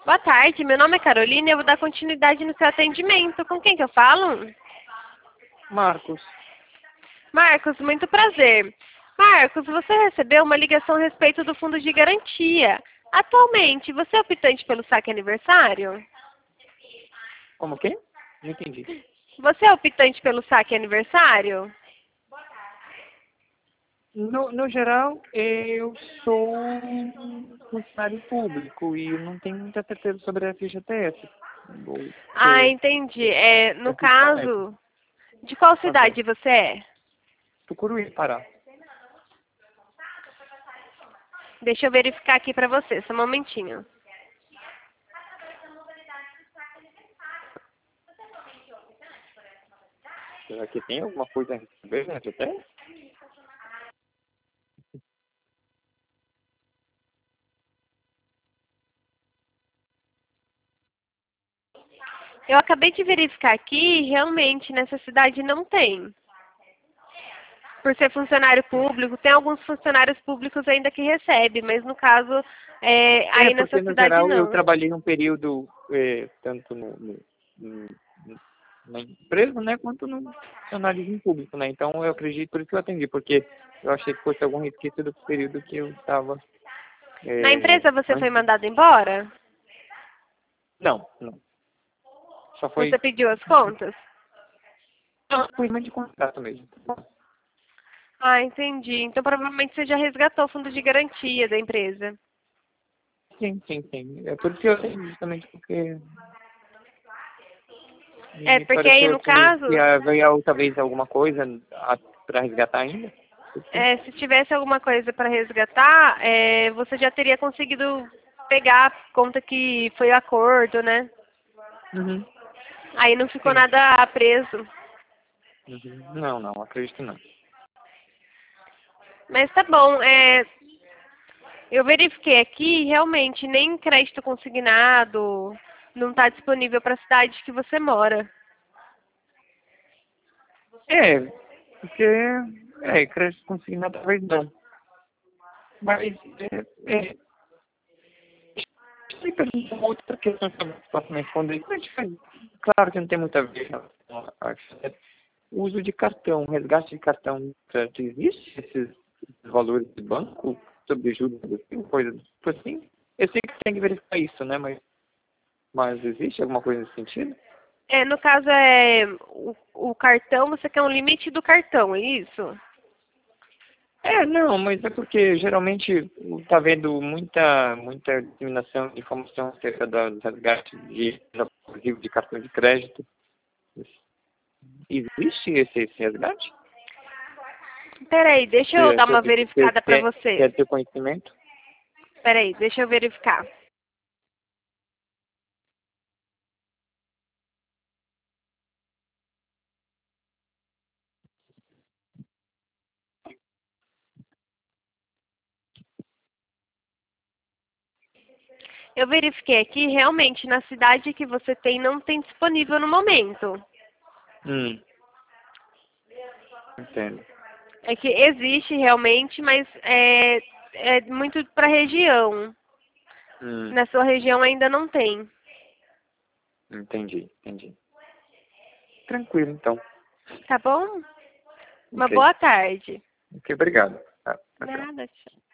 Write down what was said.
Boa tarde, meu nome é Carolina e eu vou dar continuidade no seu atendimento. Com quem que eu falo? Marcos. Marcos, muito prazer. Marcos, você recebeu uma ligação a respeito do fundo de garantia. Atualmente, você é optante pelo saque aniversário? Como quem? Não entendi. Você é optante pelo saque aniversário? No geral, eu sou um funcionário público e eu não tenho muita certeza sobre a FGTS. Vou Ah, ter entendi. No esse conhece. caso, de qual Tá bem. cidade você é? Tucuruí, Pará. Deixa eu verificar aqui pra você, só um momentinho. Será que tem alguma coisa a receber na FGTS? Eu acabei de verificar aqui e realmente nessa cidade não tem. Por ser funcionário público, tem alguns funcionários públicos ainda que recebem, mas no caso, aí nessa Porque no cidade geral eu não. trabalhei um período tanto na empresa, né, quanto no funcionalismo público, né? Então eu acredito por isso que eu atendi, porque eu achei que fosse algum resquício do período que eu estava Na empresa você foi antes. mandado embora? Não, não. Só Você foi pediu as contas? cumprimento de contrato mesmo. Ah, entendi. Então provavelmente você já resgatou o fundo de garantia da empresa. Sim, sim, sim. É por isso que eu atendi, justamente porque É, me porque aí pareceu no que caso, havia talvez alguma coisa para resgatar ainda. se tivesse alguma coisa para resgatar, você já teria conseguido pegar a conta que foi acordo, né? Uhum. Aí não ficou Sim. nada preso. Uhum. Não, não, acredito não. Mas tá bom, eu verifiquei aqui, realmente, nem crédito consignado não está disponível para a cidade que você mora. Porque crédito consignado talvez não. Mas me pergunta uma outra questão que eu posso me responder. Como é que faz? Claro que não tem muito a ver com o uso de cartão, resgate de cartão. Certo? Existe esses valores de banco sobre juros, assim, coisa tipo assim? Eu sei que tem que verificar isso, né? Mas existe alguma coisa nesse sentido? No caso, o cartão, você quer um limite do cartão, é isso? Não, mas é porque geralmente está havendo muita disseminação de informação acerca do resgate de cartão de crédito. Existe esse resgate? Peraí, deixa eu dar uma verificada para Você você. é teu conhecimento? Peraí, deixa eu verificar. Eu verifiquei aqui, realmente, na cidade que você tem, não tem disponível no momento. Entendo. É que existe realmente, mas é muito para região. Hum, Na sua região ainda não tem. entendi. Tranquilo, então. Tá bom? Uma Ok. boa tarde. Ok, obrigado. Tá, tchau. Nada, tchau.